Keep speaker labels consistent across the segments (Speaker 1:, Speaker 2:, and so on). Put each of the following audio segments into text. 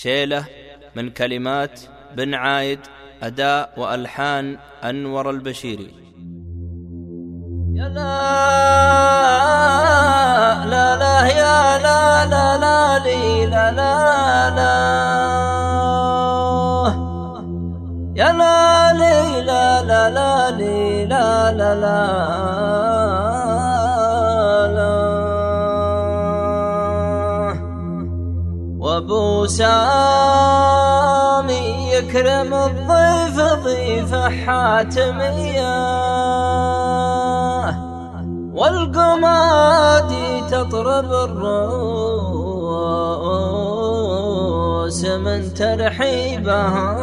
Speaker 1: شيلة من كلمات بن عايد، أداء وألحان أنور البشيري.
Speaker 2: يا لا لا لا يا لا لا لا لي لا لا لا يا لا لي لا لا لا لي لا لا لا وابو سامي يكرم الضيف ضيف حاتمية، والقمادي تطرب الرؤوس من ترحيبها.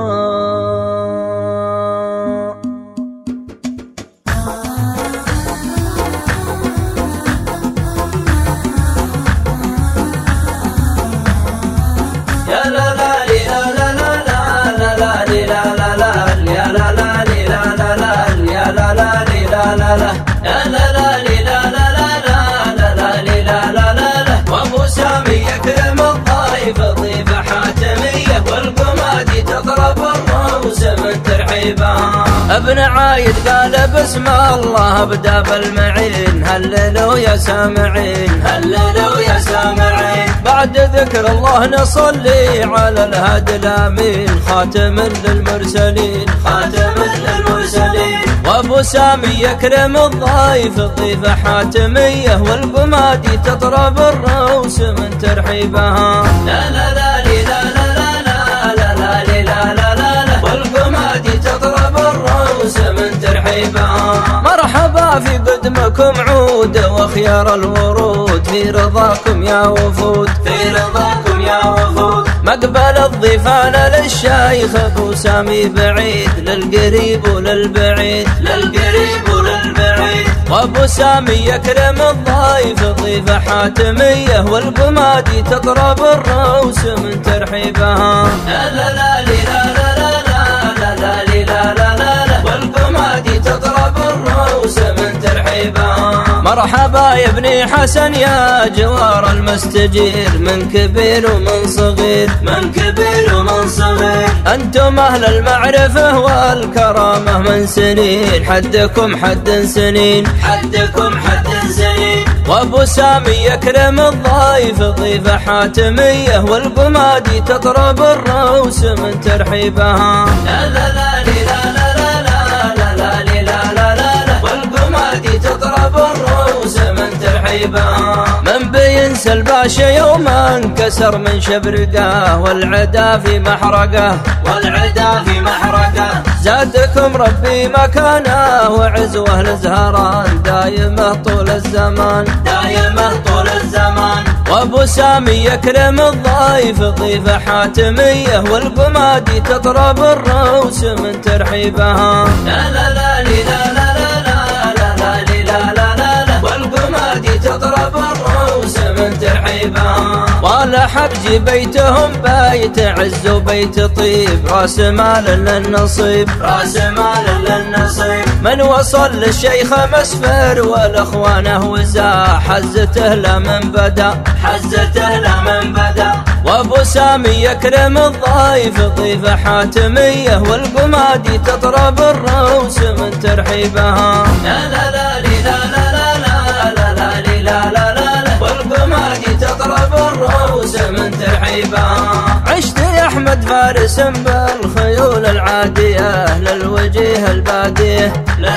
Speaker 2: يا لا لا لي لا لا لا لا لا لي لا لا لا يا لا لا لي لا لا لا يا لا لا لي لا لا لا يا لا لا لي لا لا لا لا لا لي لا لا لا لا وابو سامي يكرم الضيف ضيف حاتمية، والقمادي تضرب الرؤوس من ترحيبها. ابن عايد قال بسم الله ابدا بالمعين، هللوا يا سامعين هللوا يا سامعين. بعد ذكر الله نصلي على الهادي الامين، خاتم للمرسلين خاتم للمرسلين. وابو سامي يكرم الضيف ضيف حاتمية، والقمادي تضرب الرؤوس من ترحيبها. لا لا لا لي لا لا لا لا لا لي لا لا لا والقمادي تضرب الرؤوس من ترحيبها. مرحبا في قدمكم عود وخيار الورود، في رضاكم يا وفود في رضاكم يا وفود. مقبل الضيفان للشيخ ابو سامي بعيد، للقريب وللبعيد للقريب وللبعيد. وابو سامي يكرم الضيف ضيف حاتمية، والقمادي تضرب الرؤوس من ترحيبها. لا لا لا لي لا لا لا لا لا لي لا لا لا والقمادي تضرب الرؤوس من ترحيبها. مرحبا يا ابني حسن يا جوار المستجير، من كبير ومن صغير من كبير ومن صغير. أنتم أهل المعرفة والكرامة من سنين، حدكم حد سنين حدكم حد سنين. وابو سامي يكرم الضيف ضيف حاتمية، والقمادي تضرب الرؤوس من ترحيبها. لا لا لا لي لا لا لا لا لا لي لا لا لا والقمادي تضرب الرؤوس من ترحيبها. من بينسى الباشا يوما انكسر من شبرقه، والعدا في محرقه والعدا في محرقه. زادكم ربي مكانه وعزوه لزهران، دايمه طول الزمان دايمه طول الزمان. وابو سامي يكرم الضيف ضيف حاتمية، والقمادي تضرب الرؤوس من ترحيبها. لا لا لا لي لا لا لا لا لا لي لا لا لا والقمادي تضرب الرؤوس من ترحيبها. والحبج بيتهم بيت عز وبيت طيب، راس مال للنصيب راس مال للنصيب. من وصل للشيخ مسفر والاخوانه وزا، حزته لمن بدا حزته لمن بدا. وابو سامي يكرم الضيف ضيف حاتمية، والقمادي تضرب الرؤوس من ترحيبها. لا لا لا لي لا لا لا لا لا لي لا لا لا والقمادي تضرب الرؤوس من ترحيبها. عشت يا احمد فارس بالخيول العادية، للوجيه البادية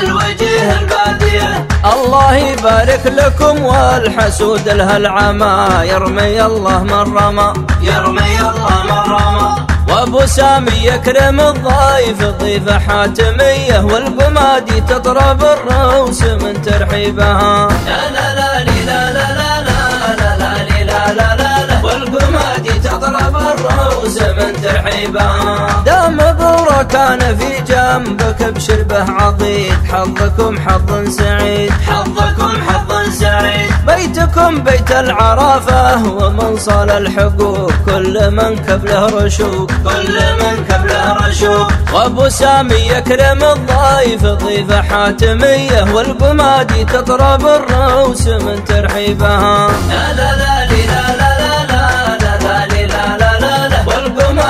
Speaker 2: للوجيه البادية. الله يبارك لكم والحسود الهالعمى، يرمي الله من رمى يرمي الله من رمى. وابو سامي يكرم الضيف ضيف حاتمية، والقمادي تضرب الرؤوس من ترحيبها. لا لا لا لي لا لا لا لا لا لي لا لا لا والقمادي تضرب الرؤوس من ترحيبها. دام ظهره كان في جنبك بشربه عضيد، حظكم حظ سعيد حظكم حظ سعيد. بيتكم بيت العرافة ومنصل الحقوق، كل من قبله رشوق كل من قبله رشوق. وابو سامي يكرم الضيف ضيف حاتمية، والقمادي تضرب الرؤوس من ترحيبها. لا لا لا لي لا لا لا لا لا لي لا لا لا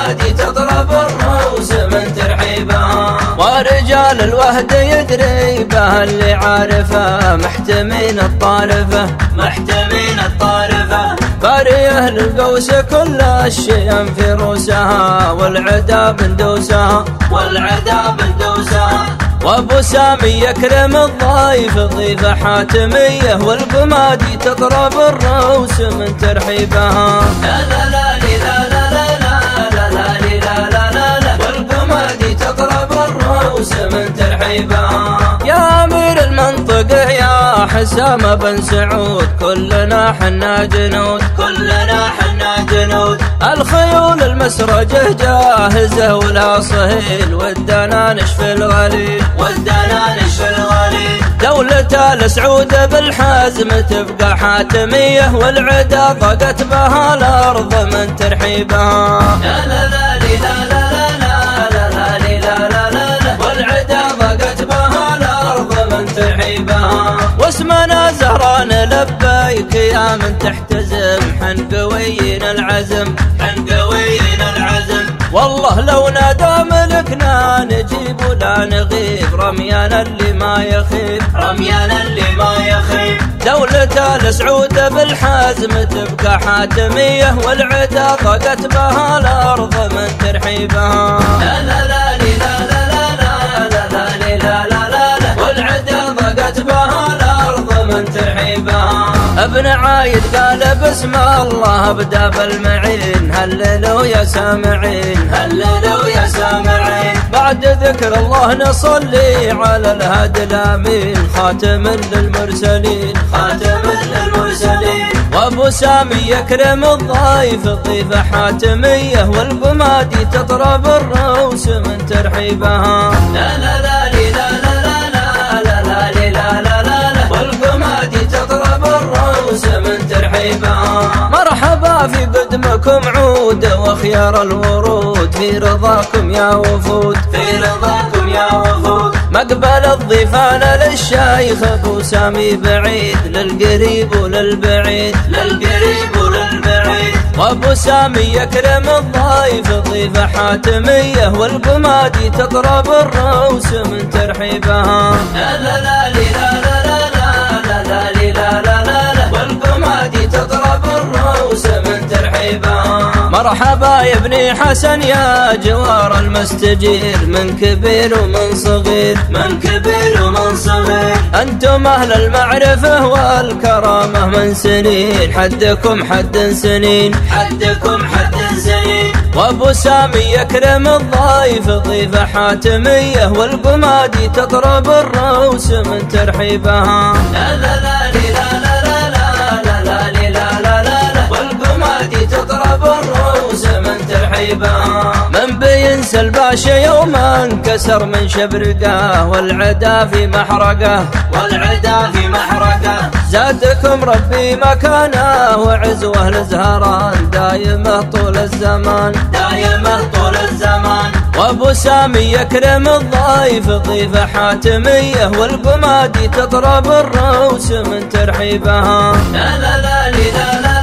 Speaker 2: والقمادي تضرب الروس من ترحيبها.
Speaker 1: ورجال الوهد يدري به اللي عارفه محتمين الطارفة
Speaker 2: محتمين الطارفة.
Speaker 1: باريه للقوس كل الشيم في روسها والعدا بندوسها
Speaker 2: والعدا بندوسها.
Speaker 1: وابو سامي يكرم الضيف ضيفة حاتمية والقمادي تضرب الروس من ترحيبها.
Speaker 2: لا لا لا لا لا لا لا لا لا لا لا والقمادي تضرب الروس من ترحيبها.
Speaker 1: يا أمير المنطقة يا حسام بن سعود كلنا حنا جنود
Speaker 2: كلنا حنا جنود.
Speaker 1: الخيول المسرجة جاهزة ولا صهيل ودنا نشفي الغليل
Speaker 2: ودنا نشفي الغليل.
Speaker 1: دولة السعود بالحزم تبقى حاتمية والعدا ضاقت بها الأرض من ترحيبها.
Speaker 2: لا لا لا لا لا لا لا لا لا لا والعدا ضاقت بها الأرض من ترحيبها.
Speaker 1: واسمنا زهران لبيك يا من تحتزم حن قويين العزم
Speaker 2: حن قويين العزم.
Speaker 1: والله لو نادى ملكنا نجيب ولا نغيب رميانا اللي ما يخيب
Speaker 2: رميانا اللي ما يخيب.
Speaker 1: دولة السعود بالحزم تبقى حاتمية والعدا ضاقت بها الأرض من ترحيبها.
Speaker 2: لا لا لا لا لا لا لا لا لا لا والعدا ضاقت بها الأرض من ترحيبها.
Speaker 1: ابن عايد قال بسم الله ابدا بالمعين هللوا يا سامعين
Speaker 2: هللوا يا سامعين.
Speaker 1: بعد ذكر الله نصلي على الهادي الامين خاتم للمرسلين
Speaker 2: خاتم للمرسلين.
Speaker 1: وابو سامي يكرم الضيف ضيفة حاتمية والقمادي تضرب الروس من ترحيبها.
Speaker 2: لا لا لا لا لا لا لا لا لا لا والقمادي تضرب الروس من ترحيبها.
Speaker 1: مرحبا في قدمكم عود وخيار الورود في رضاكم يا وفود
Speaker 2: في رضاكم يا وفود.
Speaker 1: مقبل الضيفان للشيخ ابو سامي بعيد للقريب وللبعيد
Speaker 2: للقريب وللبعيد.
Speaker 1: وابو سامي يكرم الضيف ضيفة حاتمية والقمادي تضرب الروس من ترحيبها.
Speaker 2: لا لا لا لا لا لا لا لا لا لا والقمادي تضرب الروس من ترحيبها.
Speaker 1: مرحبا يا ابني حسن يا جوار المستجير من كبير ومن صغير
Speaker 2: من كبير ومن صغير.
Speaker 1: أنتم أهل المعرفة والكرامة من سنين حدكم حد سنين
Speaker 2: حدكم حد سنين.
Speaker 1: وابو سامي يكرم الضيف ضيفة حاتمية والقمادي تضرب الروس من ترحيبها.
Speaker 2: لا لا لا لا لا لا لا لا لا لا والقمادي تضرب الروس من ترحيبها.
Speaker 1: من بينسى الباشا يوم انكسر من شبرقه والعدا في محرقه
Speaker 2: والعدا في محرقه.
Speaker 1: زادكم ربي مكانه وعزوه لزهران دايمه طول الزمان
Speaker 2: دايمه طول الزمان.
Speaker 1: وابو سامي يكرم الضيف ضيفة حاتمية والقمادي تضرب الروس من ترحيبها.
Speaker 2: لا لا لا لا لا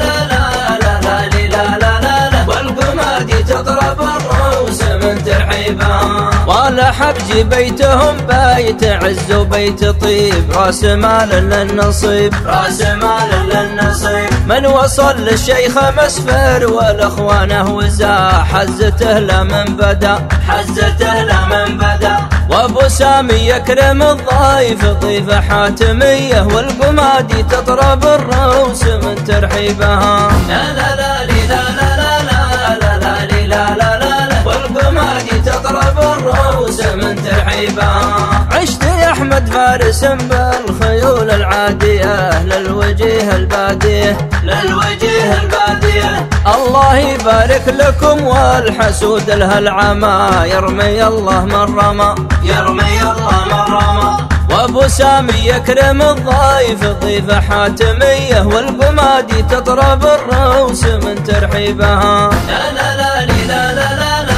Speaker 2: لا لا لا لا لا والقمادي تضرب الروس من ترحيبها.
Speaker 1: ولا حبجي بيتهم بيت عز وبيت طيب راس مال للنصيب
Speaker 2: راس مال للنصيب.
Speaker 1: من وصل للشيخ مسفر والاخوانه وزا حزته لمن بدا
Speaker 2: حزته لمن بدا.
Speaker 1: وابو سامي يكرم الضيف ضيفة حاتمية والقمادي تضرب الروس من ترحيبها.
Speaker 2: لا لا لا لا لا لا لا لا لا لا والقمادي تضرب الروس من ترحيبها.
Speaker 1: عشت يا احمد فارس بالخيول العادية للوجيه البادية
Speaker 2: للوجيه البادية.
Speaker 1: الله يبارك لكم والحسود لهالعمى يرمي الله من رمى
Speaker 2: يرمي الله من رمى.
Speaker 1: وابو سامي يكرم الضيف ضيفة حاتمية والقمادي تضرب الروس من ترحيبها.
Speaker 2: لا لا لا لا لا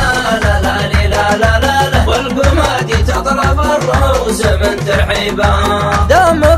Speaker 2: لا لا لا لا لا والقمادي تضرب الروس من ترحيبها.
Speaker 1: دام مبروك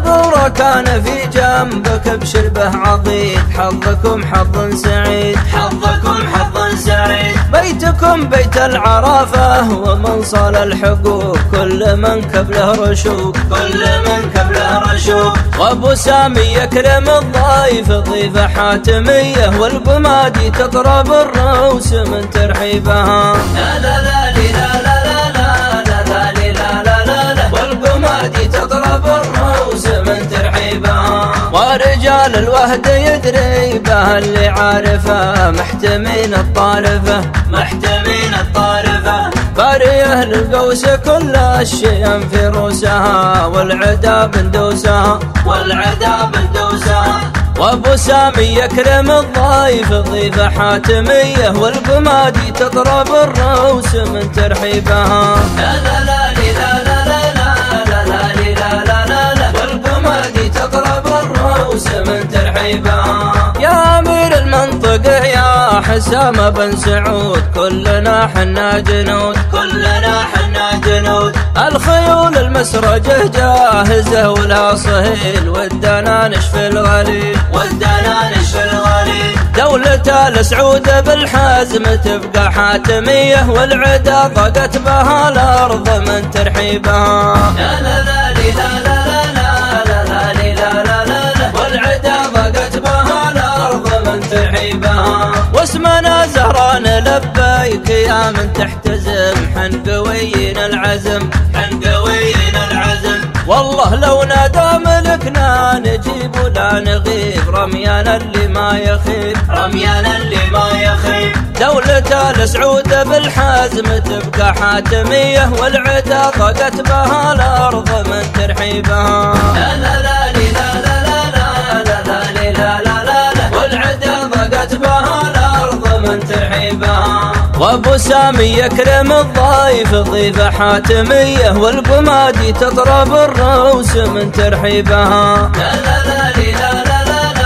Speaker 1: كان في جنبك بشربه عضيد، حظكم حظ سعيد،
Speaker 2: حظكم حظ سعيد.
Speaker 1: بيتكم بيت العرافة ومنصل الحقوق، كل من قبله رشوق،
Speaker 2: كل من قبله رشوق.
Speaker 1: وابو سامي يكرم الضيف ضيفة حاتمية، والقمادي تطرب الروس من ترحيبها.
Speaker 2: لا لا لا لا لا لا لا لا لا لا لا،
Speaker 1: والقمادي تطرب الروس من ترحيبها. ورجال الوهد يدري به اللي عارفه، محتمين الطارفة،
Speaker 2: محتمين الطارفة.
Speaker 1: باريه للقوس كل الشيم في روسها، والعدا بندوسها،
Speaker 2: والعدا بندوسها.
Speaker 1: وابو سامي يكرم الضيف ضيفة حاتمية، والقمادي تطرب الروس من ترحيبها.
Speaker 2: لا لا لا لا لا لا لا لا لا لا لا،
Speaker 1: والقمادي تطرب الروس من ترحيبها. يا امير المنطقة يا حسام بن سعود، كلنا حنا جنود،
Speaker 2: كلنا حنا جنود.
Speaker 1: الخيول المسرجة جاهزة ولا صهيل، ودنا نشفي الغليل،
Speaker 2: ودنا نشفي الغليل.
Speaker 1: دولة السعود بالحزم تبقى حاتمية، والعدا ضاقت بها الأرض من ترحيبها.
Speaker 2: لا لا لا لا لا لا لا لا لا لا،
Speaker 1: والعدا ضاقت بها الأرض من ترحيبها. واسمنا زهران لبيك يا من تحتزم، حن قويين العزم،
Speaker 2: حن قويين العزم.
Speaker 1: والله لو نادى ملكنا نجيب ولا نغيب، رميانا اللي ما يخيب،
Speaker 2: رميانا اللي ما يخيب.
Speaker 1: دولة السعود بالحزم تبقى حاتمية، والعدا ضاقت بها الأرض من ترحيبها.
Speaker 2: لا لا لا لا لا لا لا لا لا لا،
Speaker 1: والعدا ضاقت بها الأرض من ترحيبها. وابو سامي يكرم الضيف ضيفة حاتمية، والقمادي تطرب الروس من ترحيبها.
Speaker 2: لا لا لا لا لا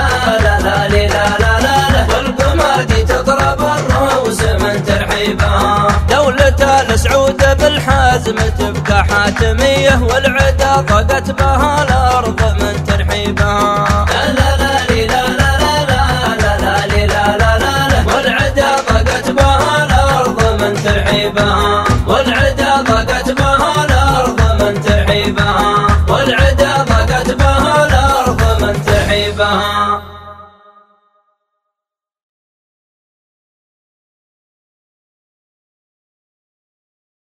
Speaker 2: لا لا لا لا،
Speaker 1: والقمادي تطرب الروس من ترحيبها. دولة السعود بالحزم تبقى حاتمية، والعدا ضاقت بها الأرض من ترحيبها.
Speaker 2: لا لا لا لا لا لا لا لا،
Speaker 1: والعدا ضاقت بها الأرض من ترحيبها، والعدا ضاقت بها الأرض من ترحيبها.